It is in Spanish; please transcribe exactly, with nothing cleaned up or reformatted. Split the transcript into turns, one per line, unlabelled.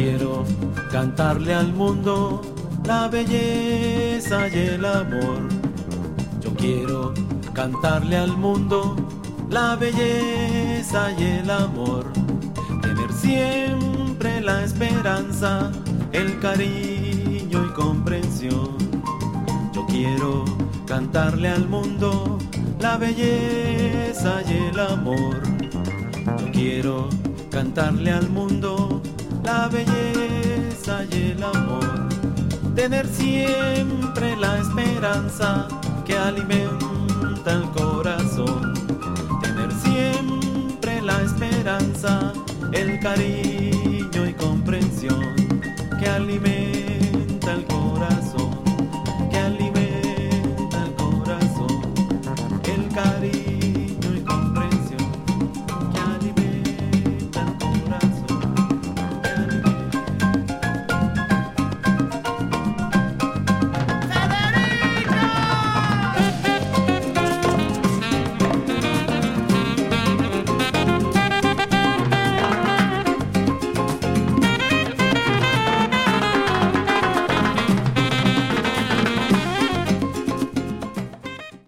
quiero cantarle al mundo la belleza y el amor. Yo quiero cantarle al mundo la belleza y el amor. Tener siempre la esperanza, el cariño y comprensión. Yo quiero cantarle al mundo la belleza y el amor. Yo quiero cantarle al mundo la belleza y el amor. Tener siempre la esperanza que alimenta el corazón. Tener siempre la esperanza, el cariño y comprensión que alimenta el corazón, que alimenta el corazón, el cariño.